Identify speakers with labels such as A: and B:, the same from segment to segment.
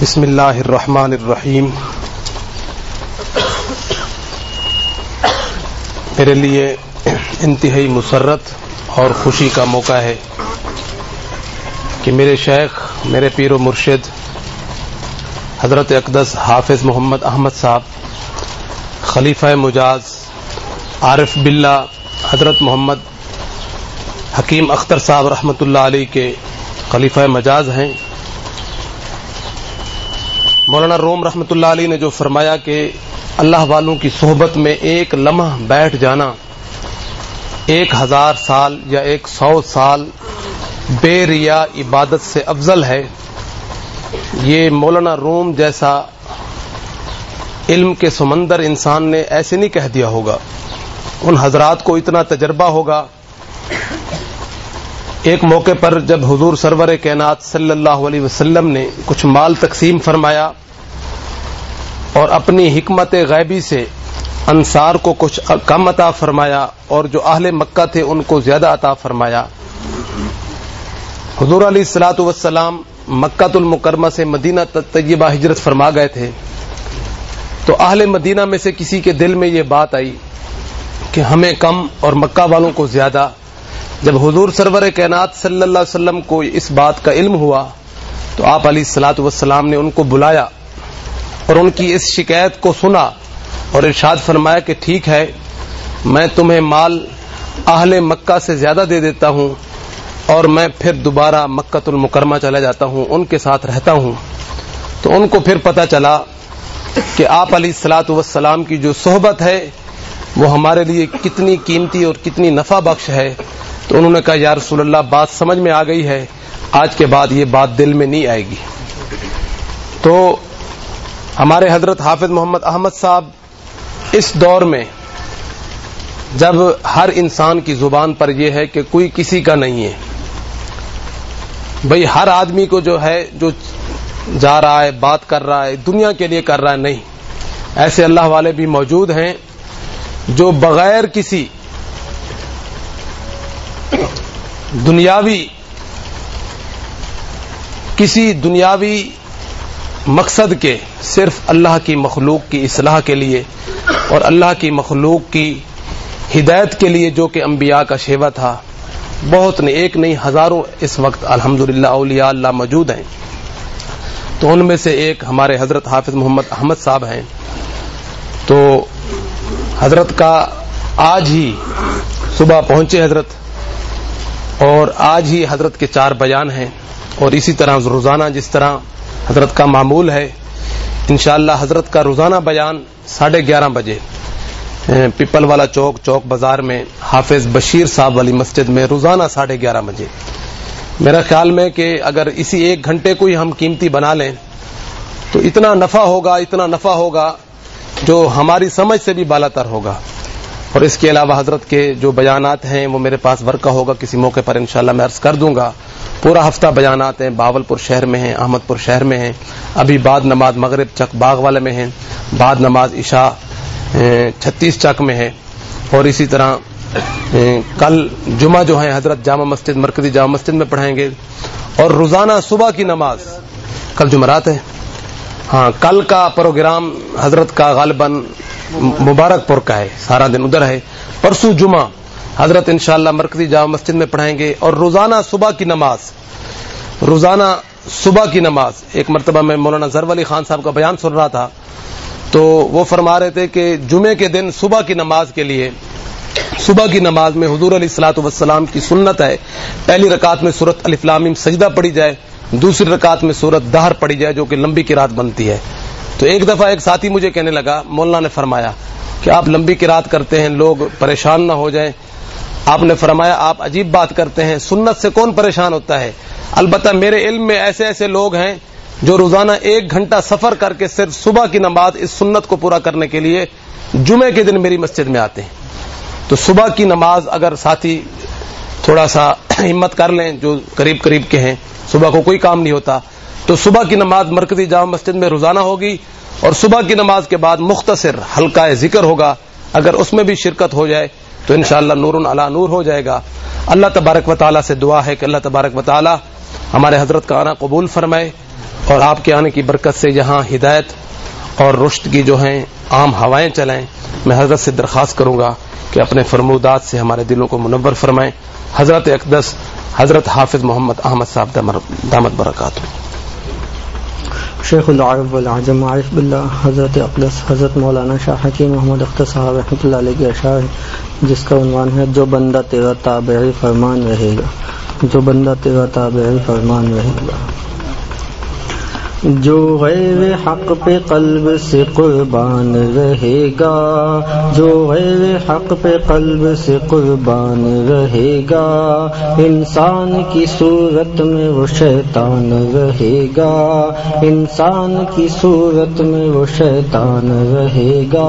A: بسم اللہ الرحمن الرحیم۔ میرے لیے انتہائی مسرت اور خوشی کا موقع ہے کہ میرے شیخ، میرے پیر و مرشد حضرت اقدس حافظ محمد احمد صاحب، خلیفہ مجاز عارف باللہ حضرت محمد حکیم اختر صاحب رحمۃ اللہ علیہ کے خلیفہ مجاز ہیں۔ مولانا روم رحمۃ اللہ علیہ نے جو فرمایا کہ اللہ والوں کی صحبت میں ایک لمحہ بیٹھ جانا 1000 سال یا 100 سال بے ریا عبادت سے افضل ہے، یہ مولانا روم جیسا علم کے سمندر انسان نے ایسے نہیں کہہ دیا ہوگا، ان حضرات کو اتنا تجربہ ہوگا۔ ایک موقع پر جب حضور سرور کائنات صلی اللہ علیہ وسلم نے کچھ مال تقسیم فرمایا اور اپنی حکمت غیبی سے انصار کو کچھ کم عطا فرمایا اور جو اہل مکہ تھے ان کو زیادہ عطا فرمایا، حضور علیہ الصلوۃ والسلام مکہ المکرمہ سے مدینہ طیبہ ہجرت فرما گئے تھے، تو اہل مدینہ میں سے کسی کے دل میں یہ بات آئی کہ ہمیں کم اور مکہ والوں کو زیادہ۔ جب حضور سرور کائنات صلی اللہ علیہ وسلم کو اس بات کا علم ہوا تو آپ علیہ الصلوۃ والسلام نے ان کو بلایا اور ان کی اس شکایت کو سنا اور ارشاد فرمایا کہ ٹھیک ہے، میں تمہیں مال اہل مکہ سے زیادہ دے دیتا ہوں اور میں پھر دوبارہ مکہ المکرمہ چلا جاتا ہوں، ان کے ساتھ رہتا ہوں۔ تو ان کو پھر پتہ چلا کہ آپ علیہ الصلوۃ والسلام کی جو صحبت ہے وہ ہمارے لیے کتنی قیمتی اور کتنی نفع بخش ہے، تو انہوں نے کہا یا رسول اللہ بات سمجھ میں آ گئی ہے، آج کے بعد یہ بات دل میں نہیں آئے گی۔ تو ہمارے حضرت حافظ محمد احمد صاحب اس دور میں جب ہر انسان کی زبان پر یہ ہے کہ کوئی کسی کا نہیں ہے، بھئی ہر آدمی کو جو ہے جو جا رہا ہے بات کر رہا ہے دنیا کے لیے کر رہا ہے، نہیں، ایسے اللہ والے بھی موجود ہیں جو بغیر کسی دنیاوی مقصد کے صرف اللہ کی مخلوق کی اصلاح کے لیے اور اللہ کی مخلوق کی ہدایت کے لیے، جو کہ انبیاء کا شیوا تھا، بہت نے ایک نہیں ہزاروں اس وقت الحمدللہ اولیاء اللہ موجود ہیں۔ تو ان میں سے ایک ہمارے حضرت حافظ محمد احمد صاحب ہیں۔ تو حضرت کا آج ہی صبح پہنچے حضرت، اور آج ہی حضرت کے 4 بیان ہیں، اور اسی طرح روزانہ جس طرح حضرت کا معمول ہے انشاءاللہ حضرت کا روزانہ بیان 11:30 بجے پیپل والا چوک بازار میں حافظ بشیر صاحب والی مسجد میں روزانہ 11:30 بجے۔ میرا خیال میں کہ اگر اسی 1 گھنٹے کو ہی ہم قیمتی بنا لیں تو اتنا نفع ہوگا جو ہماری سمجھ سے بھی بالا تر ہوگا۔ اور اس کے علاوہ حضرت کے جو بیانات ہیں وہ میرے پاس ورقہ ہوگا، کسی موقع پر انشاءاللہ میں عرض کر دوں گا۔ پورا ہفتہ بیانات ہیں، باولپور شہر میں ہیں، احمد پور شہر میں ہیں، ابھی بعد نماز مغرب چک باغ والے میں ہیں، بعد نماز عشاء 36 چک میں ہے، اور اسی طرح کل جمعہ جو ہے حضرت جامع مسجد مرکزی جامع مسجد میں پڑھائیں گے، اور روزانہ صبح کی نماز کل جمعرات ہے، ہاں کل کا پروگرام حضرت کا غالباً مبارک پور کا ہے، سارا دن ادھر ہے، پرسوں جمعہ حضرت انشاءاللہ مرکزی جامع مسجد میں پڑھائیں گے، اور روزانہ صبح کی نماز ایک مرتبہ میں مولانا ظفر علی خان صاحب کا بیان سن رہا تھا تو وہ فرما رہے تھے کہ جمعے کے دن صبح کی نماز کے لیے، صبح کی نماز میں حضور علیہ الصلوۃ والسلام کی سنت ہے پہلی رکعت میں سورۃ الف لام میم سجدہ پڑھی جائے، دوسری رکعت میں سورۃ دہر پڑھی جائے جو کہ لمبی قرات بنتی ہے۔ تو ایک دفعہ ایک ساتھی مجھے کہنے لگا، مولانا نے فرمایا کہ آپ لمبی قرات کرتے ہیں لوگ پریشان نہ ہو جائیں، آپ نے فرمایا آپ عجیب بات کرتے ہیں، سنت سے کون پریشان ہوتا ہے؟ البتہ میرے علم میں ایسے لوگ ہیں جو روزانہ 1 گھنٹہ سفر کر کے صرف صبح کی نماز اس سنت کو پورا کرنے کے لیے جمعے کے دن میری مسجد میں آتے ہیں۔ تو صبح کی نماز اگر ساتھی تھوڑا سا ہمت کر لیں جو قریب کے ہیں، صبح کو کوئی کام نہیں ہوتا، تو صبح کی نماز مرکزی جامع مسجد میں روزانہ ہوگی، اور صبح کی نماز کے بعد مختصر حلقہ ذکر ہوگا، اگر اس میں بھی شرکت ہو جائے تو انشاءاللہ نور علی نور ہو جائے گا۔ اللہ تبارک و تعالیٰ سے دعا ہے کہ اللہ تبارک و تعالیٰ ہمارے حضرت کا آنا قبول فرمائے اور آپ کے آنے کی برکت سے یہاں ہدایت اور رشد کی جو ہیں عام ہوائیں چلیں. میں حضرت سے درخواست کروں گا کہ اپنے فرمودات سے ہمارے دلوں کو منور فرمائیں. حضرت اقدس حضرت حافظ محمد احمد صاحب دامت برکاتہ.
B: شیخ العرب والعجم عارف باللہ حضرت اقدس حضرت مولانا شاہ حکیم محمد اختر صاحب رحمۃ اللہ علیہ کے اشعار جس کا عنوان ہے جو بندہ تیرا تابعی فرمان رہے گا. جو بندہ تیرا تابعی فرمان رہے گا. جو غیر حق پہ قلب سے قربان رہے گا. جو غیر حق پہ قلب سے قربان رہے گا. انسان کی صورت میں وہ شیطان رہے گا. انسان کی صورت میں وہ شیطان رہے گا.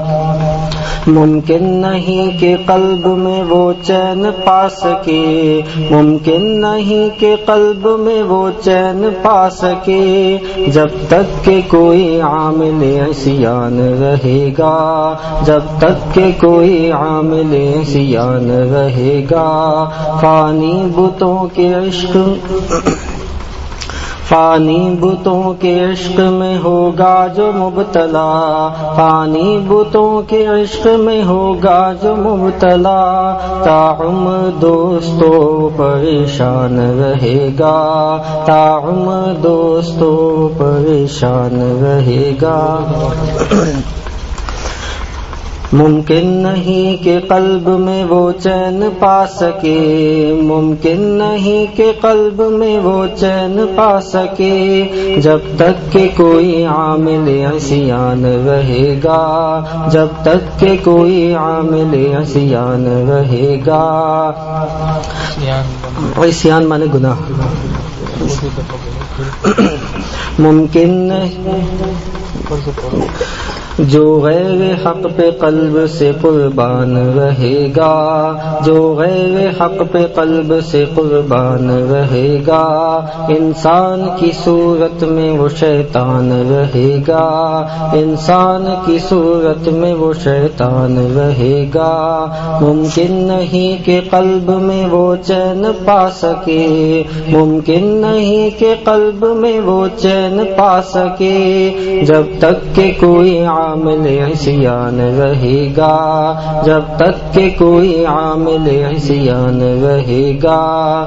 B: ممکن نہیں کہ قلب میں وہ چین پا سکے. ممکن نہیں کہ قلب میں وہ چین پا سکے جب تک کہ کوئی عامل عصیان رہے گا. جب تک کہ کوئی عامل عصیان رہے گا. فانی بتوں کے عشق فانی بتوں کے عشق میں ہوگا جو مبتلا. فانی بتوں کے عشق میں ہوگا جو مبتلا. تاعمر دوستو پریشان رہے گا. تاعمر دوستو پریشان رہے گا. ممکن نہیں کہ قلب میں وہ چین پا سکے. ممکن نہیں کہ قلب میں وہ چین پا سکے جب تک کہ کوئی عامل عصیان رہے گا. جب تک کہ کوئی عامل عصیان رہے گا. عصیان مانے گناہ. ممکن نہیں جو غیر حق پہ قلب سے قربان رہے گا. جو غیر حق پہ قلب سے قربان رہے گا. انسان کی صورت میں وہ شیطان رہے گا. انسان کی صورت میں وہ شیطان رہے گا. ممکن نہیں کہ قلب میں وہ چین پا سکے. ممکن نہیں کہ قلب میں وہ چین پا سکے جب تک کہ کوئی عامل عصیان رہے گا. جب تک کہ کوئی عامل عصیان رہے گا.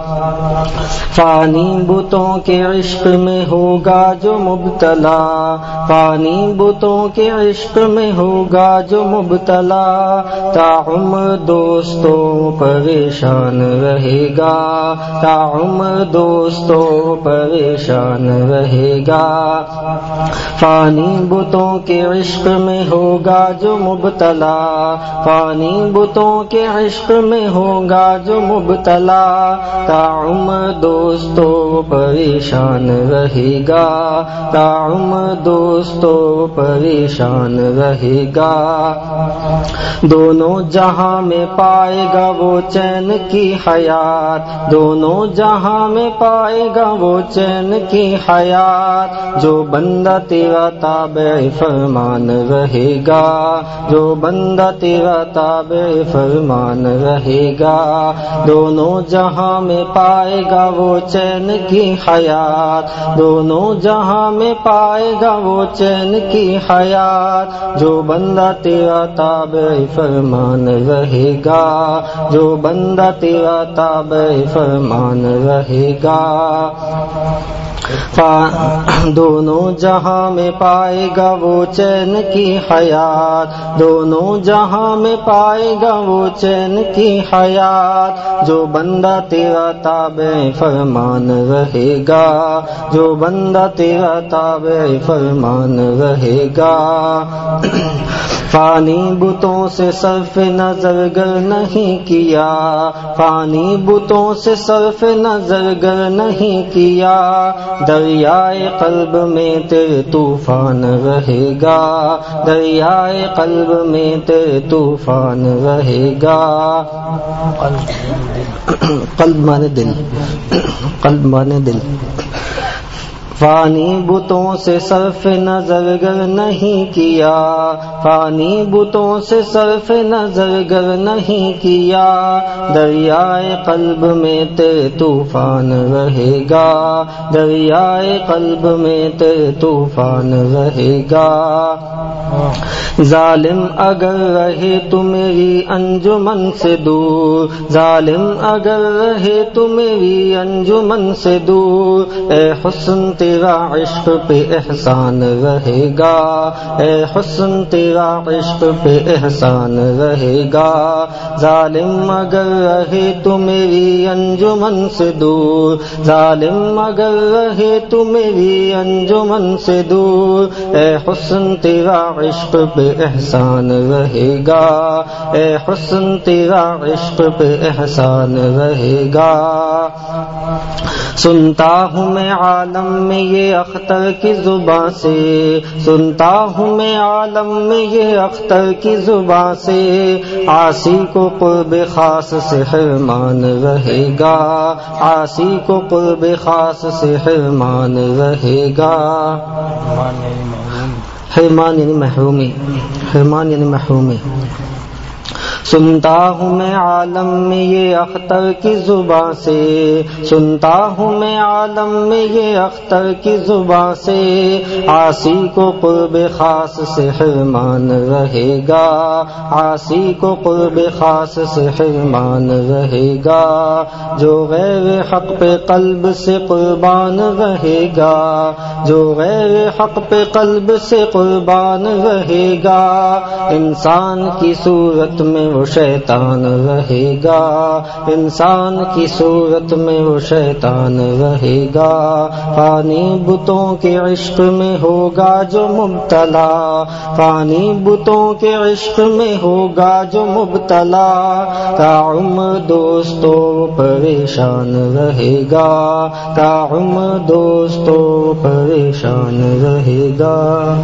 B: فانی بتوں کے عشق میں ہوگا جو مبتلا. فانی بتوں کے عشق میں ہوگا جو مبتلا. تاعمر دوستو پریشان رہے گا. تاعمر دوستو پریشان رہے گا. فانی بتوں کے عشق میں ہوگا جو مبتلا. فانی بتوں کے عشق میں ہوگا جو مبتلا. تاعمر دوستو پریشان رہے گا. تاعمر دوستو پریشان رہے گا. دونوں جہاں میں پائے گا وہ چین کی حیات. دونوں جہاں میں پائے گا وہ چین کی حیات. جو بندہ تیرا تابع فرمان رہے گا. جو بندہ تیرا تابع فرمان رہے گا. دونوں جہاں میں پائے گا وہ چین کی حیات. دونوں جہاں میں پائے گا وہ چین کی حیات. جو بندہ تیرا تابع فرمان رہے گا. جو بندہ تیرا تابع فرمان رہے گا. دونوں جہاں میں پائے گا وہ چین کی حیات. دونوں جہاں میں پائے گا وہ چین کی حیات. جو بندہ تیرا تابع فرمان رہے گا. جو بندہ تیرا تابع فرمان رہے گا. فانی بتوں سے صرف نظر گر نہیں کیا. فانی بتوں سے صرف نظر گر نہیں کیا. دریائے قلب میں تیرے طوفان رہے گا. دریائے قلب میں تیرے طوفان رہے گا. قلب مانے دل. قلب مانے دل. فانی بتوں سے صرف نظر گر نہیں کیا، فانی بتوں سے صرف نظر گر نہیں کیا، دریائے قلب میں تیرے طوفان رہے گا، دریائے قلب میں تیرے طوفان رہے گا۔ ظالم اگر رہے تو میری انجمن سے دور، ظالم اگر رہے تو میری انجمن سے دور، اے حسن تیرا عشق پہ احسان رہے گا، اے حسن تیرا عشق پہ احسان رہے گا۔ ظالم اگر رہے تو میری انجمن سے دور، ظالم اگر رہے تو میری انجمن سے دور، اے حسن تیرا عشق پہ احسان رہے گا، اے حسن تیرا عشق پہ احسان رہے گا۔ سنتا ہوں میں عالم میں یہ اختر کی زباں سے، سنتا ہوں میں عالم میں یہ اختر کی زباں سے، عاصی کو قرب خاص سے حرمان رہے گا، عاصی کو قرب خاص سے حرمان رہے گا۔ حرمان یعنی محرومی، حرمان یعنی محرومی۔ سنتا ہوں میں عالم میں یہ اختر کی زباں سے، سنتا ہوں میں عالم میں یہ اختر کی زباں سے، عاصی کو قرب خاص سے حرمان رہے گا، عاصی کو قرب خاص سے حرمان رہے گا۔ جو غیر حق پہ قلب سے قربان رہے گا، جو غیر حق پہ قلب سے قربان رہے گا، انسان کی صورت میں وہ شیطان رہے گا، انسان کی صورت میں وہ شیطان رہے گا۔ فانی بتوں کے عشق میں ہوگا جو مبتلا، فانی بتوں کے عشق میں ہوگا جو مبتلا، تا عمر دوستو پریشان رہے گا، تا عمر دوستو پریشان رہے گا۔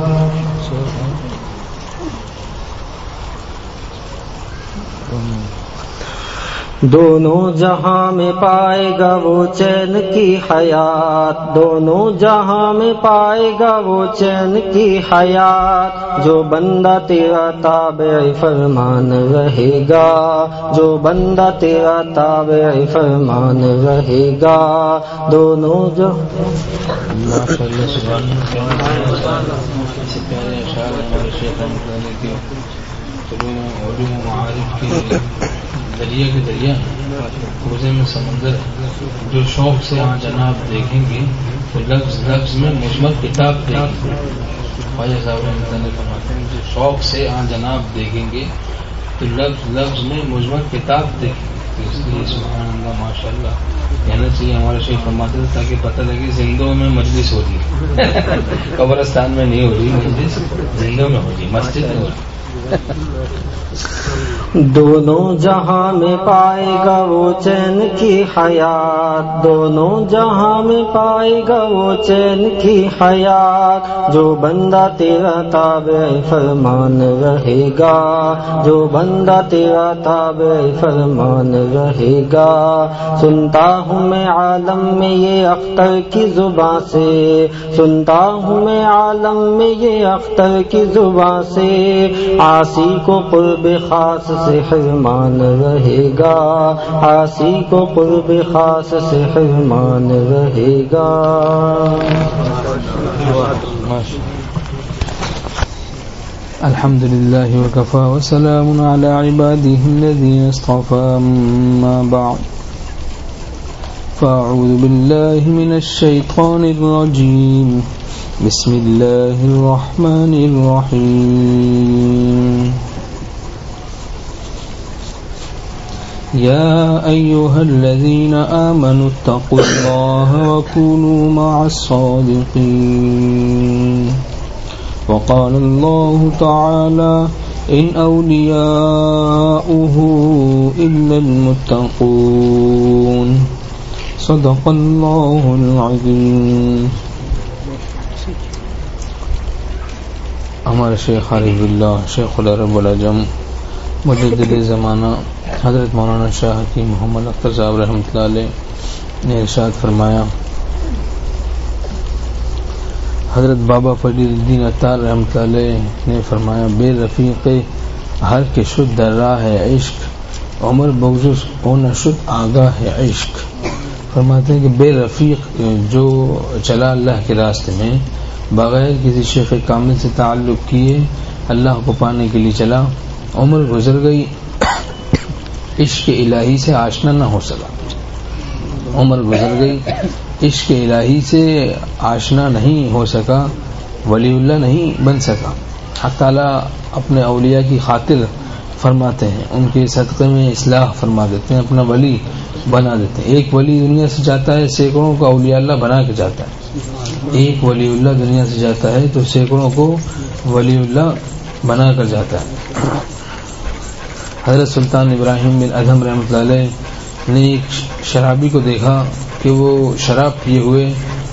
B: دونوں جہاں میں پائے گا وہ چین کی حیات، دونوں جہاں میں پائے گا وہ چین کی حیات، جو بندہ تیرا تابع فرمان رہے گا، جو بندہ تیرا تابع فرمان رہے گا۔ دونوں جو
C: دریا کے دریا روزے میں سمندر، جو شوق سے آن جناب دیکھیں گے تو لفظ لفظ میں مجمل کتاب دیکھیں گے۔ خواجہ صاحب رحمۃ اللہ فرماتے ہیں جو شوق سے آن جناب دیکھیں گے تو لفظ لفظ میں مجمل کتاب دیکھیں گے۔ تو اس لیے سبحان اللہ ماشاء اللہ کہنا چاہیے ہمارا شیخ فرماتے تھے تاکہ پتہ لگے زندوں میں مجلس ہو رہی ہے، قبرستان میں نہیں ہو رہی مجلس، زندوں میں ہو رہی، مسجد میں ہو رہی۔
B: دونوں جہاں میں پائے گا وہ چین کی حیات، دونوں جہاں میں پائے گا وہ چین کی حیات، جو بندہ تیرا تابع فرمان رہے گا، جو بندہ تیرا تابع فرمان رہے گا۔ سنتا ہوں میں عالم میں یہ اختر کی زباں سے، سنتا ہوں میں عالم میں یہ اختر کی زباں سے، عاصی کو قرب خاص سے حرمان رہے گا، عاصی کو قرب خاص سے حرمان رہے گا۔
C: الحمد للہ وکفى وسلام على عباده الذين اصطفى، اما بعد فاعوذ باللہ من الشیطان الرجیم، بسم اللہ الرحمن الرحیم۔ يا أيها الذين آمنوا اتقوا الله وكونوا مع الصادقين، وقال الله تعالى إن أولياؤه إلا المتقون، صدق الله العظيم۔ ہمارے شیخ عارف باللہ شیخ العرب والعجم مجدد زمانہ حضرت مولانا شاہ حکیم محمد اختر صاحب رحمۃ اللہ علیہ نے ارشاد فرمایا حضرت بابا فرید الدین عطار رحمۃ اللہ علیہ نے فرمایا بے رفیق ہر کے شد در راہ ہے عشق عمر بغض او نہ شد آگاہ ہے عشق. فرماتے ہیں کہ بے رفیق جو چلا اللہ کے راستے میں بغیر کسی شیخ کامل سے تعلق کیے اللہ کو پانے کے لیے چلا, عمر گزر گئی عشق الہی سے آشنا نہ ہو سکا. عمر گزر گئی عشق الہی سے آشنا نہیں ہو سکا, ولی اللہ نہیں بن سکا. حق تعالیٰ اپنے اولیاء کی خاطر فرماتے ہیں, ان کے صدقے میں اصلاح فرما دیتے ہیں, اپنا ولی بنا دیتے ہیں. ایک ولی دنیا سے جاتا ہے سینکڑوں کا اولیاء اللہ بنا کے جاتا ہے. ایک ولی اللہ دنیا سے جاتا ہے تو سینکڑوں کو ولی اللہ بنا کر جاتا ہے. حضرت سلطان ابراہیم بن ادھم رحمۃ اللہ علیہ نے ایک شرابی کو دیکھا کہ وہ شراب پیے ہوئے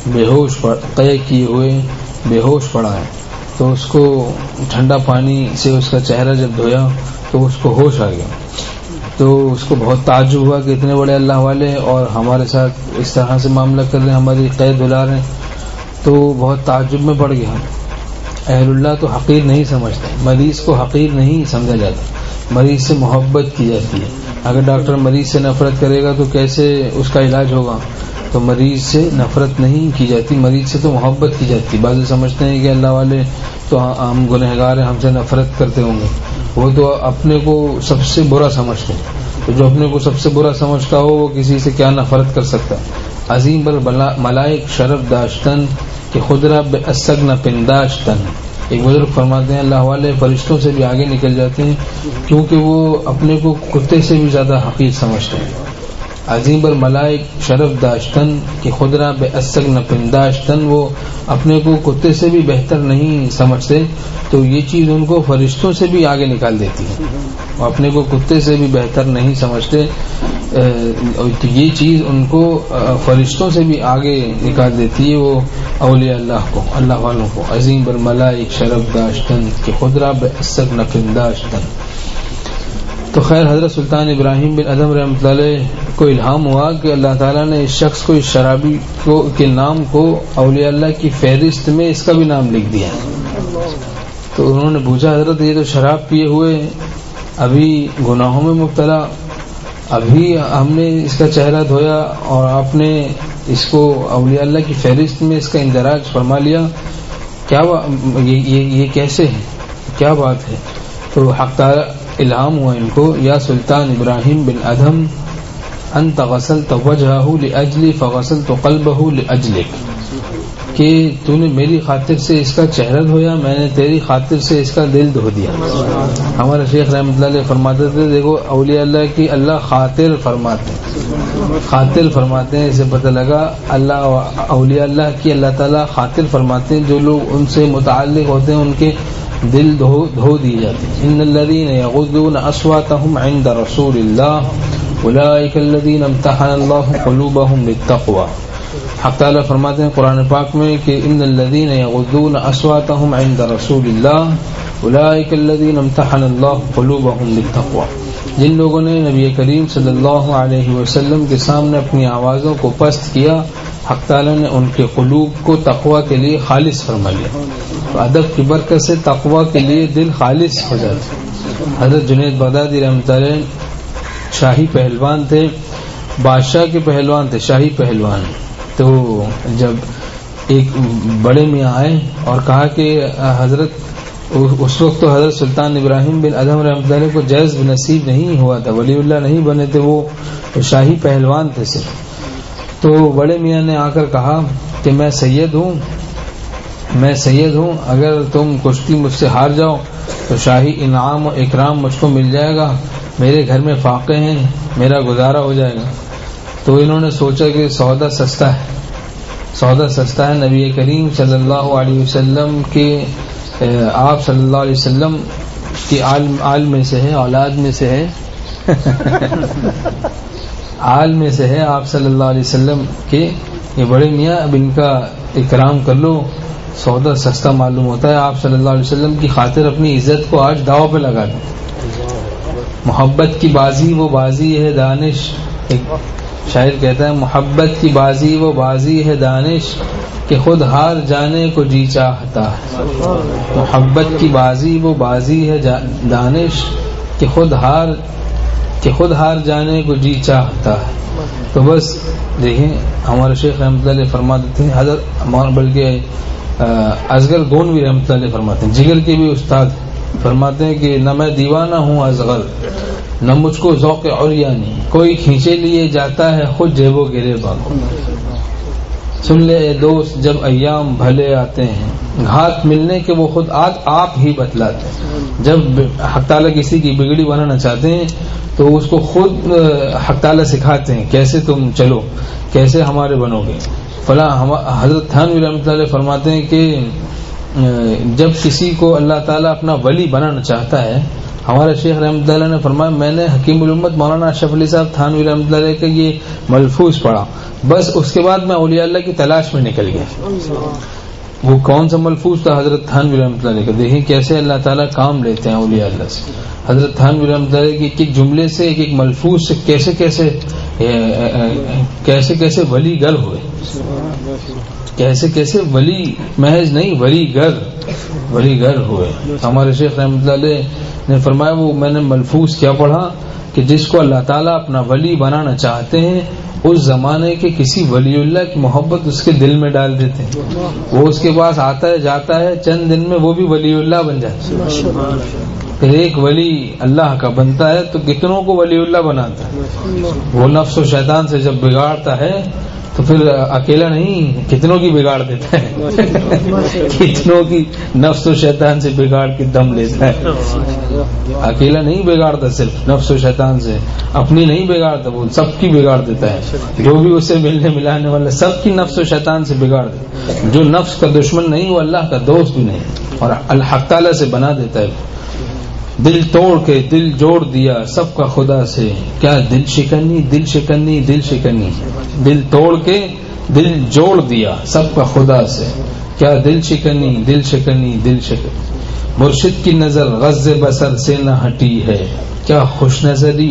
C: قے کیے ہوئے بے ہوش پڑا ہے, تو اس کو ٹھنڈا پانی سے اس کا چہرہ جب دھویا تو اس کو ہوش آ گیا. تو اس کو بہت تعجب ہوا کہ اتنے بڑے اللہ والے اور ہمارے ساتھ اس طرح سے معاملہ کر رہے ہیں, ہماری قید دلا رہے ہیں. تو بہت تعجب میں پڑ گیا. اہل اللہ تو حقیر نہیں سمجھتے, مریض کو حقیر نہیں سمجھا جاتا, مریض سے محبت کی جاتی ہے. اگر ڈاکٹر مریض سے نفرت کرے گا تو کیسے اس کا علاج ہوگا؟ تو مریض سے نفرت نہیں کی جاتی, مریض سے تو محبت کی جاتی. بعض سمجھتے ہیں کہ اللہ والے تو ہم گنہگار ہیں, ہم سے نفرت کرتے ہوں گے. وہ تو اپنے کو سب سے برا سمجھتے ہیں. تو جو اپنے کو سب سے برا سمجھتا ہو وہ کسی سے کیا نفرت کر سکتا ہے؟ عظیم بر ملائک شرف داشتن کہ خود را بے اسگ نہ پنداشتن. ایک بزرگ فرماتے ہیں اللہ والے فرشتوں سے بھی آگے نکل جاتے ہیں کیونکہ وہ اپنے کو کتے سے بھی زیادہ حقیر سمجھتے ہیں. عظیم بر ملائک شرف داشتن کہ خود را بے اسگ نہ پنداشتن, وہ اپنے کو کتے سے بھی بہتر نہیں سمجھتے, تو یہ چیز ان کو فرشتوں سے بھی آگے نکال دیتی ہے. وہ اپنے کو کتے سے بھی بہتر نہیں سمجھتے, تو یہ چیز ان کو فرشتوں سے بھی آگے نکال دیتی ہے وہ اولیاء اللہ کو, اللہ والوں کو. عظیم بر ملائک شرف داشتن کہ خود را بے اسگ نہ پنداشتن. تو خیر حضرت سلطان ابراہیم بن ادھم رحمۃ اللہ علیہ کو الہام ہوا کہ اللہ تعالیٰ نے اس شخص کو, اس شرابی کے نام کو اولیاء اللہ کی فہرست میں اس کا بھی نام لکھ دیا. تو انہوں نے پوچھا حضرت یہ تو شراب پیے ہوئے ابھی گناہوں میں مبتلا, ابھی ہم نے اس کا چہرہ دھویا اور آپ نے اس کو اولیاء اللہ کی فہرست میں اس کا اندراج فرما لیا, کیا یہ کیسے ہے, کیا بات ہے؟ تو حق تعالیٰ الہام ہوا ان کو, یا سلطان ابراہیم بن ادھم انت غسلت وجہہ لاجلی فغسلت قلبہ لاجلک, کہ تو نے میری خاطر سے اس کا چہرہ دھویا, میں نے تیری خاطر سے اس کا دل دھو دیا. ہمارے شیخ رحمۃ اللہ علیہ فرماتے تھے دیکھو اولیاء اللہ کی اللہ خاطر فرماتے ہیں, خاطر فرماتے ہیں. اسے پتہ لگا اللہ اولیاء اللہ کی اللہ تعالیٰ خاطر فرماتے ہیں, جو لوگ ان سے متعلق ہوتے ہیں ان کے دل دھو دیے جاتے ہیں. ان الذین یغضون اصواتهم عند رسول اللہ اولئک الذین امتحن اللہ قلوبهم للتقوى. حق تعالیٰ فرماتے ہیں قرآن پاک میں کہ ان الذین یغضون اصواتهم عند رسول اللہ اولئک الذین امتحن اللہ قلوبهم للتقوى. جن لوگوں نے نبی کریم صلی اللہ علیہ وسلم کے سامنے اپنی آوازوں کو پست کیا, حق تعالیٰ نے ان کے قلوب کو تقوی کے لیے خالص فرما لیا. تو ادب کی برکت سے تقوی کے لیے دل خالص ہو جاتا. حضرت جنید بغدادی رحمۃ اللہ علیہ شاہی پہلوان تھے, بادشاہ کے پہلوان تھے, شاہی پہلوان. تو جب ایک بڑے میاں آئے اور کہا کہ حضرت, اس وقت تو حضرت سلطان ابراہیم بن ادھم رحمۃ اللہ علیہ کو جذب نصیب نہیں ہوا تھا, ولی اللہ نہیں بنے تھے, وہ شاہی پہلوان تھے صرف. تو بڑے میاں نے آ کر کہا کہ میں سید ہوں, اگر تم کشتی مجھ سے ہار جاؤ تو شاہی انعام و اکرام مجھ کو مل جائے گا, میرے گھر میں فاقے ہیں, میرا گزارا ہو جائے گا. تو انہوں نے سوچا کہ سودا سستا ہے. نبی کریم صلی اللہ علیہ وسلم کے آپ صلی اللہ علیہ وسلم کی آل میں سے ہے, اولاد میں سے ہے, آل میں سے ہے آپ صلی اللہ علیہ وسلم کے. یہ بڑے میاں اب ان کا اکرام کر لو, سودا سستا معلوم ہوتا ہے. آپ صلی اللہ علیہ وسلم کی خاطر اپنی عزت کو آج داؤ پہ لگا دیں. محبت کی بازی وہ بازی ہے دانش, شاعر کہتا ہے محبت کی بازی وہ بازی ہے دانش کہ خود ہار جانے کو جی چاہتا ہے. محبت کی بازی وہ بازی ہے دانش کہ خود ہار جانے کو جی چاہتا ہے. تو بس دیکھیں ہمارے شیخ رحمۃ اللہ فرماتے تھے، حضرت ہمارا بلکہ اصغر گونوی رحمۃ اللہ فرماتے ہیں، جگر کے بھی استاد فرماتے ہیں کہ نہ میں دیوانہ ہوں اصغر نہ مجھ کو ذوق عریانی، کوئی کھینچے لیے جاتا ہے خود جیب و گریباں کو. سن لے اے دوست جب ایام بھلے آتے ہیں گھات ملنے کے وہ خود آپ ہی بتلاتے ہیں. جب حق تعالیٰ کسی کی بگڑی بنانا چاہتے ہیں تو اس کو خود حق تعالیٰ سکھاتے ہیں کیسے تم چلو، کیسے ہمارے بنو گے فلاں. حضرت تھانوی رحمۃ اللہ فرماتے ہیں کہ جب کسی کو اللہ تعالیٰ اپنا ولی بنانا چاہتا ہے، ہمارے شیخ رحمۃ اللہ نے فرمایا میں نے حکیم الامت مولانا اشرف علی صاحب تھانوی رحمۃ اللہ کا یہ ملفوظ پڑھا، بس اس کے بعد میں اولیاء اللہ کی تلاش میں نکل گیا. وہ کون سا ملفوظ تھا؟ حضرت تھانوی رحمۃ اللہ کا. دیکھیں کیسے اللہ تعالیٰ کام لیتے ہیں اولیاء اللہ سے. حضرت تھانوی رحمۃ اللہ کی ایک جملے سے ایک ملفوظ سے کیسے ولی گر ہوئے، کیسے ولی محض نہیں ولی گر ہوئے. ہمارے شیخ رحمۃ اللہ نے فرمایا وہ میں نے ملفوظ کیا پڑھا کہ جس کو اللہ تعالیٰ اپنا ولی بنانا چاہتے ہیں اس زمانے کے کسی ولی اللہ کی محبت اس کے دل میں ڈال دیتے ہیں، وہ اس کے پاس آتا ہے جاتا ہے، چند دن میں وہ بھی ولی اللہ بن جاتا ہے. پھر ایک ولی اللہ کا بنتا ہے تو کتنوں کو ولی اللہ بناتا ہے. وہ نفس و شیطان سے جب بگاڑتا ہے تو پھر اکیلا نہیں کتنوں کی بگاڑ دیتا ہے کتنوں کی نفس و شیطان سے بگاڑ کے دم لیتا ہے. اکیلا نہیں بگاڑتا صرف نفس و شیطان سے، اپنی نہیں بگاڑتا، وہ سب کی بگاڑ دیتا ہے. جو بھی اسے ملنے ملانے والا سب کی نفس و شیطان سے بگاڑ دیتا ہے. جو نفس کا دشمن نہیں وہ اللہ کا دوست بھی نہیں اور الحق تعالیٰ سے بنا دیتا ہے. دل توڑ کے دل جوڑ دیا سب کا خدا سے، کیا دل شکنی دل توڑ کے دل جوڑ دیا سب کا خدا سے، کیا دل شکنی مرشد کی نظر غض بصر سے نہ ہٹی ہے، کیا خوش نظری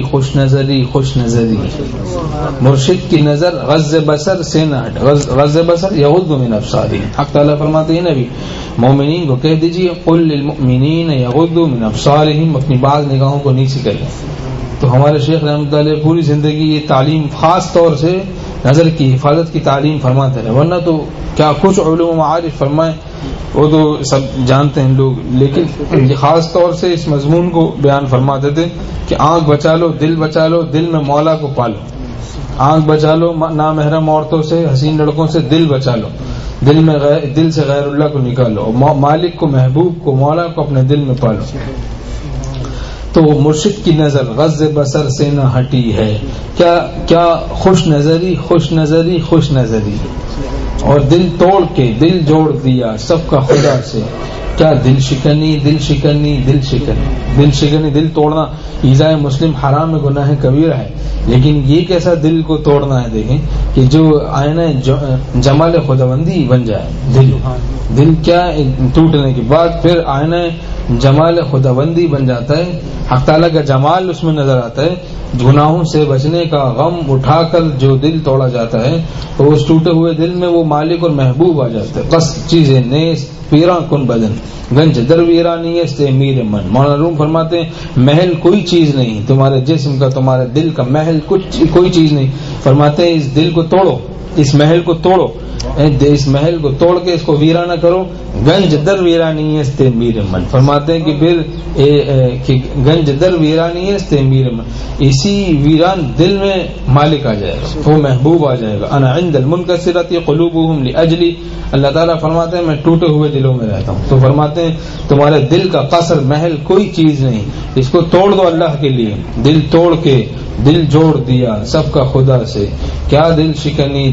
C: مرشد کی نظر غض بصر سے نہ ہٹ. غض بصر یغض من ابصارہم، حق تعالیٰ فرماتے ہیں نبی مومنین کو کہہ دیجیے قل للمؤمنین یغضوا من ابصارہم، اپنی بعض نگاہوں کو نیچی کریں. تو ہمارے شیخ رحمۃ اللہ پوری زندگی یہ تعلیم خاص طور سے نظر کی حفاظت کی تعلیم فرماتے رہے، ورنہ تو کیا کچھ علوم و معارف فرمائے وہ تو سب جانتے ہیں لوگ، لیکن خاص طور سے اس مضمون کو بیان فرماتے تھے کہ آنکھ بچا لو، دل میں مولا کو پالو. آنکھ بچا لو نامحرم عورتوں سے، حسین لڑکوں سے، دل بچا لو، دل سے غیر اللہ کو نکالو، مالک کو، محبوب کو، مولا کو اپنے دل میں پالو. تو مرشد کی نظر غض بصر سے نہ ہٹی ہے، کیا خوش نظری اور دل توڑ کے دل جوڑ دیا سب کا خدا سے، کیا دل شکنی دل توڑنا ایذائے مسلم حرام میں گناہ کبیرہ ہے، لیکن یہ کیسا دل کو توڑنا ہے. دیکھیں کہ جو آئینہ جمال خداوندی بن جائے دل کیا ٹوٹنے کے بعد پھر آئینہ جمال خداوندی بن جاتا ہے، حق تعالیٰ کا جمال اس میں نظر آتا ہے. گناہوں سے بچنے کا غم اٹھا کر جو دل توڑا جاتا ہے تو اس ٹوٹے ہوئے دل میں وہ مالک اور محبوب آ جاتا ہے. بس چیزیں نیز پیراں کن بدن گنج در ویرانی سے میر من. مولانا روم فرماتے ہیں محل کوئی چیز نہیں تمہارے جسم کا، تمہارے دل کا محل کوئی چیز نہیں. فرماتے ہیں اس دل کو توڑو، اس محل کو توڑو، اس محل کو توڑ کے اس کو ویرانہ کرو. گنج در ویرانی سے میر من. فرماتے ہیں کہ پھر گنج در ویرانی سے میر من، اسی ویران دل میں مالک آ جائے گا، وہ محبوب آ جائے گا. انا عند المنکسرۃ قلوبهم لاجلی. اللہ تعالیٰ فرماتے ہیں میں ٹوٹے ہوئے دلوں میں رہتا ہوں. تو فرماتے ہیں تمہارے دل کا قصر محل کوئی چیز نہیں، اس کو توڑ دو اللہ کے لیے. دل توڑ کے دل جوڑ دیا سب کا خدا سے، کیا دل شکنی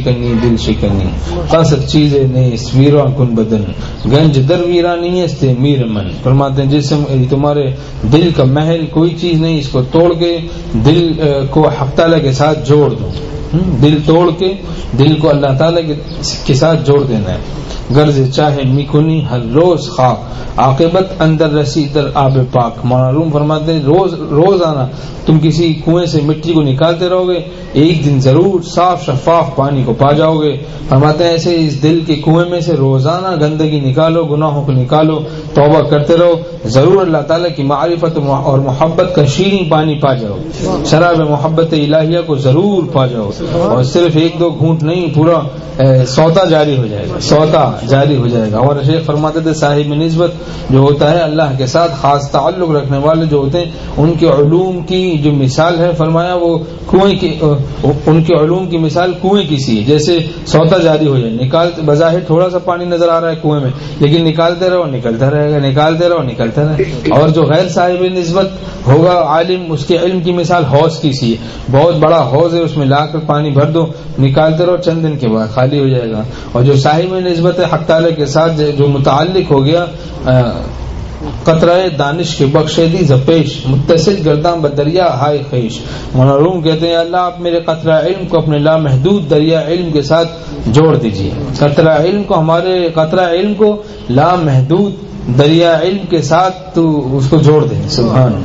C: قصر چیزیں نیس ویراں کن بدن گنج در ویرانی سے میر من. فرماتے ہیں جسم تمہارے دل کا محل کوئی چیز نہیں، اس کو توڑ کے دل کو حق تعالیٰ کے ساتھ جوڑ دو. دل توڑ کے دل کو اللہ تعالیٰ کے ساتھ جوڑ دینا ہے. غرض چاہے میکنی ہر روز خاک عاقبت اندر رسی در آب پاک. مولانا روم فرماتے ہیں روزانہ تم کسی کنویں سے مٹی کو نکالتے رہو گے ایک دن ضرور صاف شفاف پانی کو پا جاؤ گے. فرماتے ہیں ایسے اس دل کے کنویں میں سے روزانہ گندگی نکالو, گناہوں کو نکالو, توبہ کرتے رہو, ضرور اللہ تعالیٰ کی معرفت اور محبت کا شیریں پانی پا جاؤ, شراب محبت الہیہ کو ضرور پا جاؤ. اور صرف ایک دو گھونٹ نہیں, پورا سوتا جاری ہو جائے گا, سوتا جاری ہو جائے گا. اور شیخ فرماتے تھے صاحب نسبت جو ہوتا ہے اللہ کے ساتھ خاص تعلق رکھنے والے جو ہوتے ہیں ان کے علوم کی جو مثال ہے, فرمایا وہ کنویں کی, ان کے علوم کی مثال کنویں کی سی ہے, جیسے سوتا جاری ہو جائے. نکالتے بظاہر تھوڑا سا پانی نظر آ رہا ہے کنویں میں, لیکن نکالتے رہو نکلتا رہے گا, نکالتے رہو نکلتا رہے گا. اور جو غیر صاحب نسبت ہوگا عالم, اس کے علم کی مثال حوض کی سی ہے, بہت بڑا حوض ہے, اس میں لا کر پانی بھر دو, نکالتے رہو, چند دن کے بعد خالی ہو جائے گا. اور جو صاحب نسبت ہے حق تعالی کے ساتھ جو متعلق ہو گیا قطرہ دانش کے بخشیدی زپیش متصل گرداں بدریا ہائے خیش. مولانا روم کہتے ہیں اللہ آپ میرے قطرہ علم کو اپنے لامحدود دریا علم کے ساتھ جوڑ دیجیے. قطرہ علم کو, ہمارے قطرہ علم کو لامحدود دریا علم کے ساتھ تو اس کو جوڑ دیں. سبحان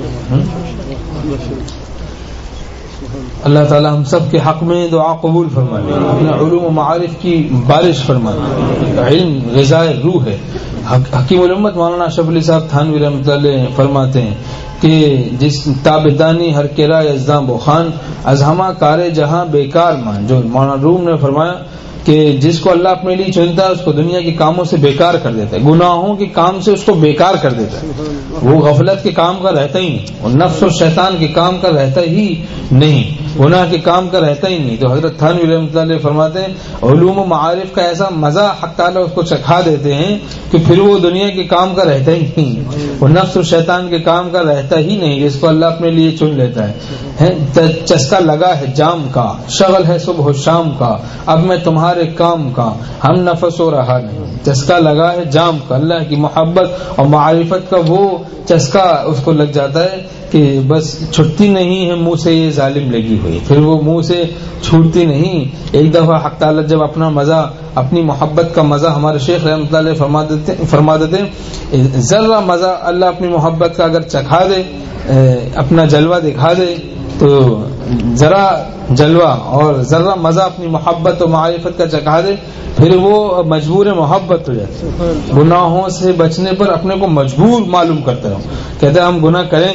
C: اللہ تعالی ہم سب کے حق میں دعا قبول فرمائے, اپنے علوم و معارف کی بارش فرمائے. علم غذائے روح ہے. حکیم الامت مولانا اشرف علی صاحب تھانوی رحمۃ اللہ علیہ فرماتے ہیں کہ جس تابدانی ہر کرا یزداں بخان از ہما کار جہاں بیکار مان. جو مولانا روم نے فرمایا کہ جس کو اللہ اپنے لیے چنتا ہے اس کو دنیا کے کاموں سے بیکار کر دیتا ہے, گناہوں کے کام سے اس کو بیکار کر دیتا ہے. وہ غفلت کے کام کا رہتا ہی نہیں, اور نفس اور شیطان کے کام کا رہتا ہی نہیں, گناہ کے کام کا رہتا ہی نہیں. تو حضرت تھانوی رحمۃ اللہ علیہ فرماتے ہیں علوم و معارف کا ایسا مزہ حق تعالیٰ اس کو چکھا دیتے ہیں کہ پھر وہ دنیا کے کام کا رہتا ہی نہیں, وہ نفس اور شیطان کے کام کا رہتا ہی نہیں, جس کو اللہ اپنے لیے چن لیتا ہے. چسکا لگا ہے جام کا, شغل ہے صبح و شام کا, اب میں تمہارے کام کا ہم نفس ہو رہا نہیں. چسکا لگا ہے جام کا, اللہ کی محبت اور معرفت کا وہ چسکا اس کو لگ جاتا ہے کہ بس چھٹتی نہیں ہے منہ سے یہ ظالم لگی ہوئی, پھر وہ منہ سے چھوٹتی نہیں. ایک دفعہ حق تعالیٰ جب اپنا مزہ, اپنی محبت کا مزہ, ہمارے شیخ رحمۃ اللہ علیہ فرما دیتے ذرہ مزہ اللہ اپنی محبت کا اگر چکھا دے, اپنا جلوہ دکھا دے, تو ذرا جلوہ اور ذرہ مزہ اپنی محبت و معرفت کا چکھا دے, پھر وہ مجبور محبت ہو جاتی ہے. گناہوں سے بچنے پر اپنے کو مجبور معلوم کرتے رہو, کہتے ہیں ہم گناہ کریں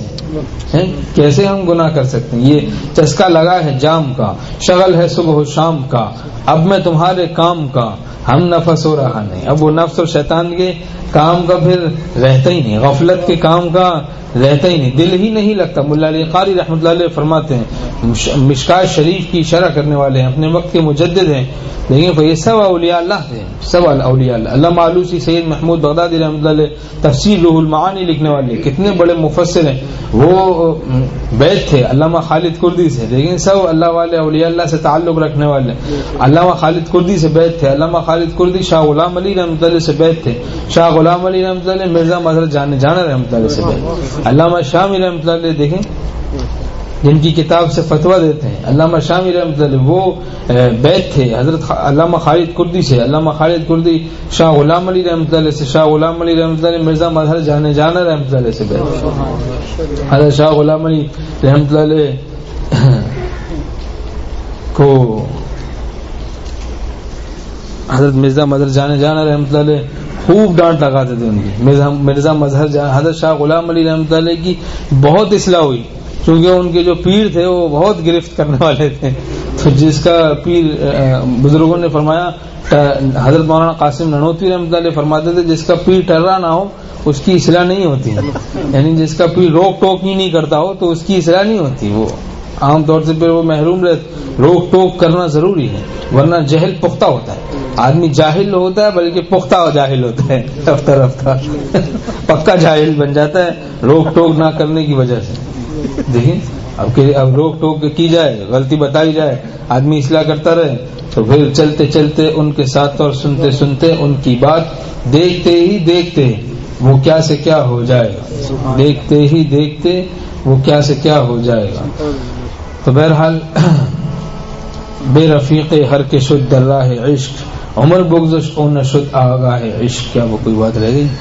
C: کیسے ہم گناہ کر سکتے ہیں. یہ چسکا لگا ہے جام کا, شغل ہے صبح و شام کا, اب میں تمہارے کام کا ہم نفس ہو رہا نہیں. اب وہ نفس اور شیطان کے کام کا پھر رہتا ہی نہیں, غفلت کے کام کا رہتا ہی نہیں, دل ہی نہیں لگتا. ملا علی قاری رحمۃ اللہ علیہ فرماتے ہیں, مشکات شریف کی شرح کرنے والے ہیں, اپنے وقت کے مجدد ہیں, لیکن یہ سب اولیاء اللہ تھے, سب اولیاء اللہ. علامہ آلوسی سید محمود بغدادی رحمۃ اللہ علیہ تفسیر روح المعانی لکھنے والے کتنے بڑے مفسر ہیں, وہ بیت تھے علامہ خالد کردی سے, لیکن سب اللہ والے اولیاء اللہ سے تعلق رکھنے والے. علامہ خالد کردی سے بیت تھے, علامہ خالد کردی شاہ غلام علی رحمۃ اللہ سے بیت تھے, شاہ غلام علی رحمۃ اللہ مرزا مظہر جانا رحمۃ اللہ سے بیت. علامہ شامی رحمۃ اللہ علیہ دیکھیں جن کی کتاب سے فتویٰ دیتے ہیں, علامہ شامی رحمۃ اللہ وہ بیت تھے حضرت علامہ خالد کردی سے. علامہ خالد کردی شاہ غلام علی رحمۃ اللہ سے, شاہ غلام علی رحمۃ اللہ مرزا مظہر جانا رحمۃ اللہ سے بیت. حضرت شاہ غلام علی رحمۃ اللہ علیہ کو حضرت مرزا مظہر جانا رحمۃ اللہ علیہ خوب ڈانٹ لگاتے تھے ان کی. مرزا مظہر حضرت شاہ غلام علی رحمۃ اللہ علیہ کی بہت اصلاح ہوئی, کیونکہ ان کے جو پیر تھے وہ بہت گرفت کرنے والے تھے. تو جس کا پیر, بزرگوں نے فرمایا, حضرت مولانا قاسم ننوتوی رحمۃ اللہ علیہ فرماتے تھے جس کا پیر ٹرا نہ ہو اس کی اصلاح نہیں ہوتی, یعنی جس کا پیر روک ٹوک ہی نہیں کرتا ہو تو اس کی اصلاح نہیں ہوتی. وہ عام طور سے پھر وہ محروم رہتے. روک ٹوک کرنا ضروری ہے, ورنہ جہل پختہ ہوتا ہے. آدمی جاہل ہوتا ہے بلکہ پختہ جاہل ہوتا ہے, رفتہ رفتہ پکا جاہل بن جاتا ہے روک ٹوک نہ کرنے کی وجہ سے. دیکھیں اب روک ٹوک کی جائے, غلطی بتائی جائے, آدمی اصلاح کرتا رہے, تو پھر چلتے چلتے ان کے ساتھ اور سنتے سنتے ان کی بات دیکھتے ہی دیکھتے وہ کیا سے کیا ہو جائے گا, دیکھتے ہی دیکھتے وہ کیا سے کیا ہو جائے گا. تو بہرحال بے رفیق ہر کے شد در راہ عشق عمر بغضش کو نشد آگاہ عشق، کیا وہ کوئی بات رہ گئی؟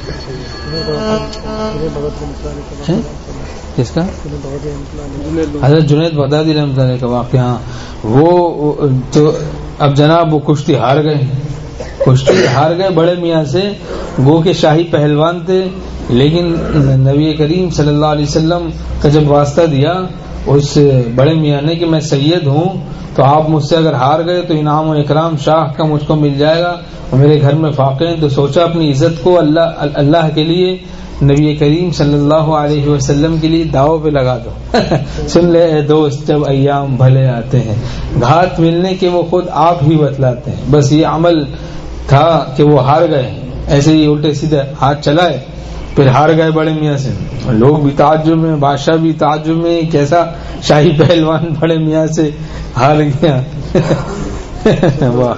C: کس کا؟ حضرت جنید بغدادی رحمۃ اللہ کا واقعہ. وہ تو اب جناب وہ کشتی ہار گئے بڑے میاں سے. گو کے شاہی پہلوان تھے، لیکن نبی کریم صلی اللہ علیہ وسلم کا جب واسطہ دیا اس بڑے میاں نے کہ میں سید ہوں، تو آپ مجھ سے اگر ہار گئے تو انعام و اکرام شاہ کا مجھ کو مل جائے گا، میرے گھر میں فاقے ہیں. تو سوچا اپنی عزت کو اللہ کے لیے، نبی کریم صلی اللہ علیہ وسلم کے لیے داؤ پہ لگا دو. سن لے اے دوست جب ایام بھلے آتے ہیں، گھات ملنے کے وہ خود آپ ہی بتلاتے ہیں. بس یہ عمل تھا کہ وہ ہار گئے، ایسے ہی الٹے سیدھے ہاتھ چلائے، پھر ہار گئے بڑے میاں سے. لوگ بھی تعجب میں، بادشاہ بھی تعجب میں، کیسا شاہی پہلوان بڑے میاں سے ہار گیا. واہ.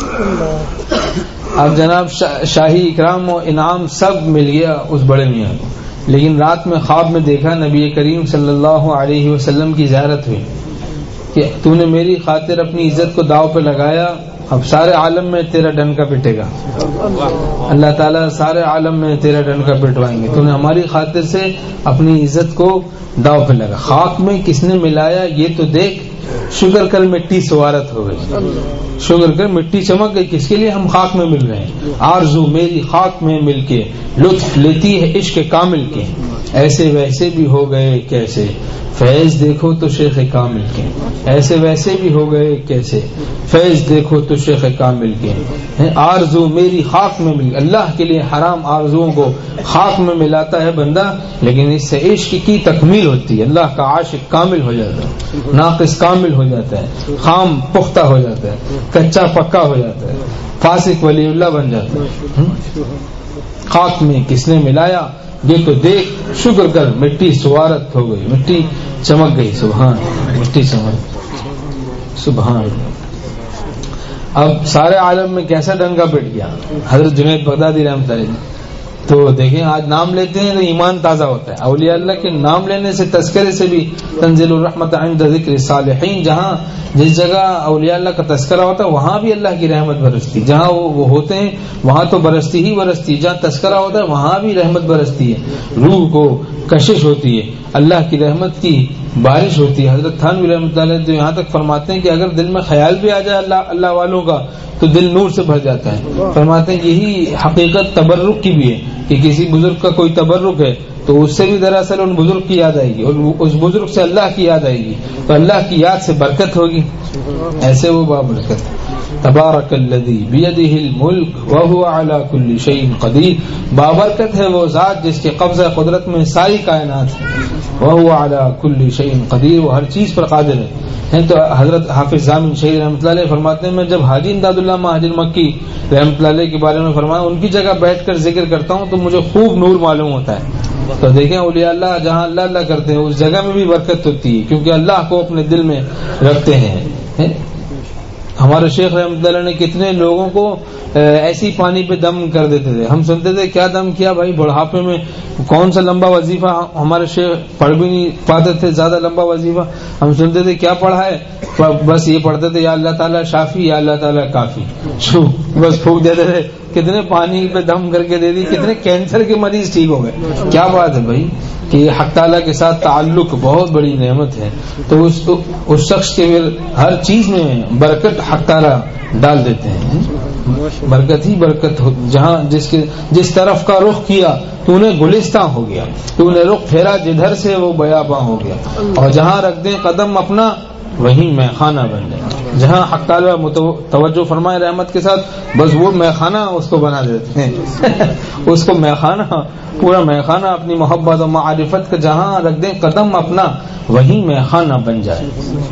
C: اب جناب شاہی اکرام و انعام سب مل گیا اس بڑے میاں کو، لیکن رات میں خواب میں دیکھا نبی کریم صلی اللہ علیہ وسلم کی زیارت ہوئی کہ تو نے میری خاطر اپنی عزت کو داؤ پہ لگایا، اب سارے عالم میں تیرا ڈنکا پٹے گا. اللہ تعالیٰ سارے عالم میں تیرا ڈنکا پٹوائیں گے. تو نے ہماری خاطر سے اپنی عزت کو داؤ پہ لگا. خاک میں کس نے ملایا یہ تو دیکھ، شکر کر مٹی سوارت ہو گئی. شکر کر مٹی چمک گئی. کس کے لیے ہم خاک میں مل رہے ہیں؟ آرزو میری خاک میں مل کے لطف لیتی ہے عشق کامل کے. ایسے ویسے بھی ہو گئے کیسے، فیض دیکھو تو شیخ کامل کے. ایسے ویسے بھی ہو گئے کیسے، فیض دیکھو تو شیخ کامل کے. آرزو میری خاک میں مل. اللہ کے لیے حرام آرزوؤں کو خاک میں ملاتا ہے بندہ، لیکن اس سے عشق کی تکمیل ہوتی ہے. اللہ کا عاشق کامل ہو جاتا ہے، ناقص کامل ہو جاتا ہے، خام پختہ ہو جاتا ہے، کچا پکا ہو جاتا ہے، فاسق ولی اللہ بن جاتا ہے. خاک میں کس نے ملایا یہ تو دیکھ، شکر کر مٹی سوارت ہو گئی، مٹی چمک گئی. سبحان، مٹی چمک، سبحان. اب سارے عالم میں کیسا ڈنگا پٹ گیا. حضرت جنید بغدادی رحمۃ اللہ تو دیکھیں آج نام لیتے ہیں تو ایمان تازہ ہوتا ہے. اولیاء اللہ کے نام لینے سے، تذکرے سے بھی تنزل الرحمت عند ذکر صالحین. جہاں جس جگہ اولیاء اللہ کا تذکرہ ہوتا ہے وہاں بھی اللہ کی رحمت برستی. جہاں وہ ہوتے ہیں وہاں تو برستی ہی برستی، جہاں تذکرہ ہوتا ہے وہاں بھی رحمت برستی ہے. روح کو کشش ہوتی ہے، اللہ کی رحمت کی بارش ہوتی ہے. حضرت تھانوی رحمۃ اللہ تو یہاں تک فرماتے ہیں کہ اگر دل میں خیال بھی آ جائے اللہ والوں کا تو دل نور سے بھر جاتا ہے. فرماتے ہیں یہی حقیقت تبرک کی بھی ہے کہ کسی بزرگ کا کوئی تبرک ہے تو اس سے بھی دراصل ان بزرگ کی یاد آئے گی، اور اس بزرگ سے اللہ کی یاد آئے گی، تو اللہ کی یاد سے برکت ہوگی. ایسے وہ بابرکت. تبارک الذی بیدہ الملک وہو علی کل شیء قدیر. بابرکت ہے وہ ذات جس کے قبضہ قدرت میں ساری کائنات ہے. وہو علی کل شیء قدیر، وہ ہر چیز پر قادر ہے. تو حضرت حافظ ضامن شہید رحمۃ اللہ علیہ فرماتے ہیں میں جب حاجی امداد اللہ مہاجر مکی رحمۃ اللہ علیہ کے بارے میں فرمایا ان کی جگہ بیٹھ کر ذکر کرتا ہوں تو مجھے خوب نور معلوم ہوتا ہے. تو دیکھیں اولیاء اللہ جہاں اللہ اللہ کرتے ہیں اس جگہ میں بھی برکت ہوتی ہے کیونکہ اللہ کو اپنے دل میں رکھتے ہیں. ہمارے شیخ رحمۃ اللہ نے کتنے لوگوں کو ایسی پانی پہ دم کر دیتے تھے. ہم سنتے تھے کیا دم کیا بھائی، بڑھاپے میں کون سا لمبا وظیفہ. ہمارے شیخ پڑھ بھی نہیں پاتے تھے زیادہ لمبا وظیفہ. ہم سنتے تھے کیا پڑھا ہے، بس یہ پڑھتے تھے یا اللہ تعالیٰ شافی یا اللہ تعالیٰ کافی، بس پھونک دیتے تھے. کتنے پانی پہ دم کر کے دے دی، کتنے کینسر کے مریض ٹھیک ہو گئے. کیا بات ہے بھائی کہ حق تعالیٰ کے ساتھ تعلق بہت بڑی نعمت ہے. تو اس شخص کے ہر چیز میں برکت حق تعالیٰ ڈال دیتے ہیں. برکت ہی برکت جہاں جس طرف کا رخ کیا تو انہیں گلستان ہو گیا، تو انہیں رخ پھیرا جدھر سے وہ بیاباں ہو گیا. اور جہاں رکھ دیں قدم اپنا وہیں میخانہ بن جائے. جہاں حق تعالیٰ توجہ فرمائے رحمت کے ساتھ بس وہ میخانہ اس کو بنا دیتے ہیں. اس کو میخانہ، پورا میخانہ اپنی محبت و معرفت کا جہاں رکھ دیں قدم اپنا وہیں میخانہ بن جائے.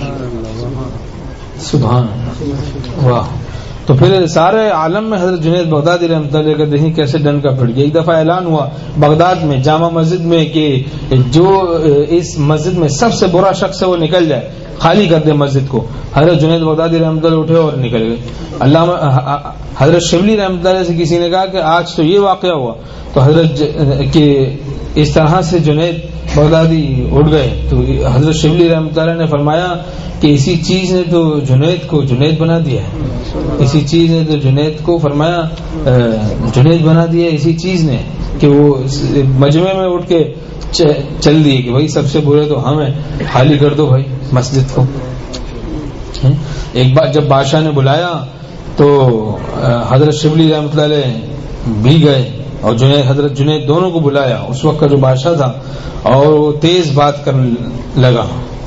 C: سبحان واہ. تو پھر سارے عالم میں حضرت جنید بغدادی رحمۃ اللہ کا دیکھیں کیسے ڈن کا پھٹ گیا. ایک دفعہ اعلان ہوا بغداد میں جامع مسجد میں کہ جو اس مسجد میں سب سے برا شخص ہے وہ نکل جائے، خالی کر دے مسجد کو. حضرت جنید بغدادی رحمۃ اللہ اٹھے اور نکل گئے. حضرت شبلی رحمۃ اللہ سے کسی نے کہا کہ آج تو یہ واقعہ ہوا، تو حضرت کہ اس طرح سے جنید بغدادی اٹھ گئے تو حضرت شبلی رحمۃ اللہ نے فرمایا کہ اسی چیز نے تو جنید کو جنید بنا دیا ہے، اسی چیز نے تو جنید کو فرمایا جنید بنا دیا ہے، اسی چیز نے کہ وہ مجمع میں اٹھ کے چل دیے کہ بھائی سب سے برے تو ہم ہیں، خالی کر دو بھائی مسجد کو۔ ایک بار جب بادشاہ نے بلایا تو حضرت شبلی رحمۃ اللہ علیہ بھی گئے اور حضرت جنید دونوں کو بلایا، اس وقت کا جو بادشاہ تھا، اور وہ تیز بات کرنے لگا،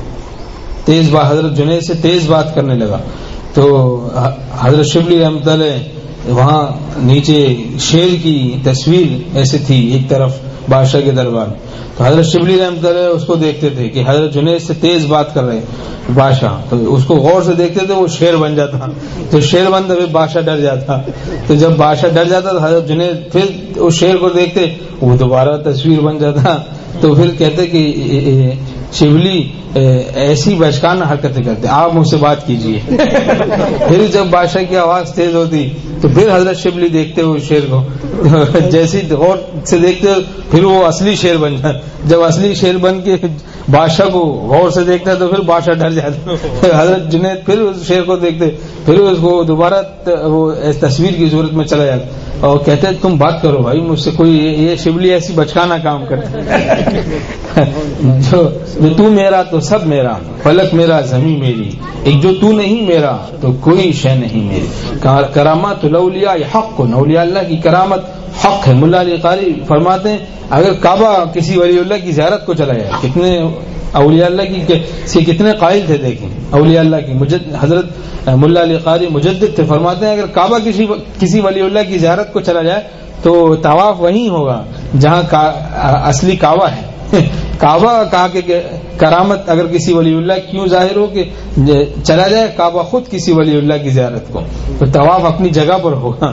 C: حضرت جنید سے تیز بات کرنے لگا۔ تو حضرت شبلی رحمۃ اللہ علیہ وہاں نیچے شیر کی تصویر ایسے تھی ایک طرف بادشاہ کے دربار، تو حضرت شبلی رحمۃ اللہ اس کو دیکھتے تھے کہ حضرت جنید سے تیز بات کر رہے بادشاہ، تو اس کو غور سے دیکھتے تھے، وہ شیر بن جاتا، تو شیر بن تو بادشاہ ڈر جاتا، تو جب بادشاہ ڈر جاتا تو حضرت جنید پھر اس شیر کو دیکھتے، وہ دوبارہ تصویر بن جاتا، تو پھر کہتے کہ شبلی ایسی بچکانہ حرکتیں کرتے، آپ مجھ سے بات کیجئے۔ پھر جب بادشاہ کی آواز تیز ہوتی تو پھر حضرت شبلی دیکھتے ہوئے شیر کو، جیسی غور سے دیکھتے پھر وہ اصلی شیر بن جاتا، جب اصلی شیر بن کے بادشاہ کو غور سے دیکھتا تو پھر بادشاہ ڈر جاتا، حضرت جنید پھر اس شیر کو دیکھتے، پھر اس کو دوبارہ وہ تصویر کی صورت میں چلا جاتا اور کہتے تم بات کرو بھائی مجھ سے، کوئی یہ شبلی ایسی بچکانہ کام کرتا، جو تو میرا تو سب میرا، فلک میرا زمین میری، ایک جو تو نہیں میرا تو کوئی شے نہیں میری، کرامات الاولیاء حق، اولیاء اللہ کی کرامت حق ہے۔ ملا علی قاری فرماتے ہیں اگر کعبہ کسی ولی اللہ کی زیارت کو چلا جائے، کتنے اولیاء اللہ کی سے کتنے قائل تھے، دیکھیں اولیاء اللہ کی، حضرت ملا علی قاری مجدد تھے، فرماتے ہیں اگر کعبہ کسی ولی اللہ کی زیارت کو چلا جائے تو طواف وہیں ہوگا جہاں اصلی کعبہ ہے۔ کعبہ کہا کہ کرامت اگر کسی ولی اللہ کیوں ظاہر ہو کہ چلا جائے کعبہ خود کسی ولی اللہ کی زیارت کو، تو طواف اپنی جگہ پر ہوگا۔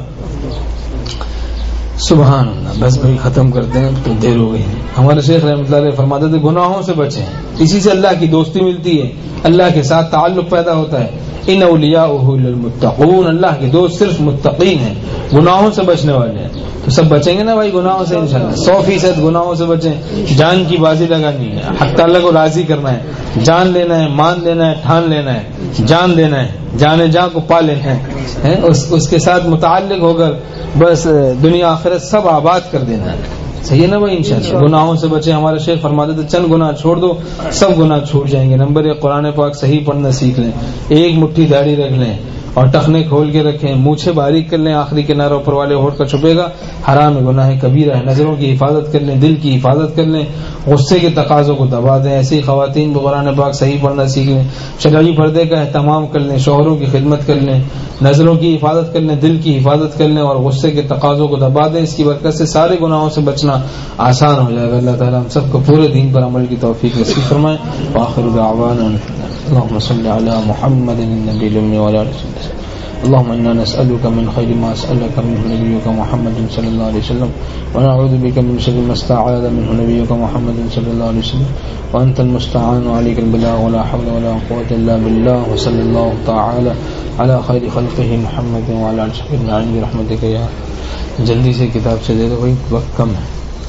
C: سبحان اللہ۔ بس بھائی ختم کرتے ہیں، تو دیر ہو گئی۔ ہمارے شیخ رحمۃ اللہ علیہ فرماتے تھے گناہوں سے بچیں، اسی سے اللہ کی دوستی ملتی ہے، اللہ کے ساتھ تعلق پیدا ہوتا ہے۔ ان اولیاءہ للمتقون، اللہ کے دوست صرف متقین ہیں، گناہوں سے بچنے والے ہیں۔ تو سب بچیں گے نا بھائی گناہوں سے انشاءاللہ، 100% گناہوں سے بچیں۔ جان کی بازی لگانی ہے، حق تعالیٰ کو راضی کرنا ہے، جان لینا ہے، مان لینا ہے، ٹھان لینا ہے، جان دینا ہے، جان کو پا لینا ہے، اس کے ساتھ متعلق ہو کر بس دنیا آخرت سب آباد کر دینا ہے۔ صحیح ہے نا بھائی، انشاءاللہ گناہوں سے بچیں۔ ہمارے شیخ فرماتے تھے چند گناہ چھوڑ دو سب گناہ چھوٹ جائیں گے۔ نمبر 1 قرآن پاک صحیح پڑھنا سیکھ لیں، ایک مٹھی داڑھی رکھ لیں اور ٹخنے کھول کے رکھیں، مونچھیں باریک کر لیں، آخری کنارہ اوپر والے ہونٹ کا چھپے گا، حرام گناہ کبیرہ ہے۔ نظروں کی حفاظت کر لیں، دل کی حفاظت کر لیں، غصے کے تقاضوں کو دبا دیں۔ ایسی خواتین قرآن پاک صحیح پڑھنا سیکھ لیں، شرعی پردے کا اہتمام کر لیں، شوہروں کی خدمت کر لیں، نظروں کی حفاظت کر لیں، دل کی حفاظت کر لیں اور غصے کے تقاضوں کو دبا دیں۔ اس کی برکت سے سارے گناہوں سے بچنا آسان ہو جائے گا۔ اللہ تعالیٰ ہم سب کو پورے دین پر عمل کی توفیق نصیب فرمائے۔ وآخر دعوانا اللهم صل على محمد النبي الأمي وعلى آله وسلم۔ اللهم إنا نسألك من خير ما سألك منه نبيك محمد صلى الله عليه وسلم، ونعوذ بك من شر ما استعاذ منه نبيك محمد صلى الله عليه وسلم، وأنت المستعان وعليك البلاغ ولا حول ولا قوة إلا بالله، وصلى الله تعالى على خير خلقه محمد وعلى آله وصحبه أجمعين برحمتك يا۔ جلدی سے کتاب سے دے دو بھائی، وقت کم ہے۔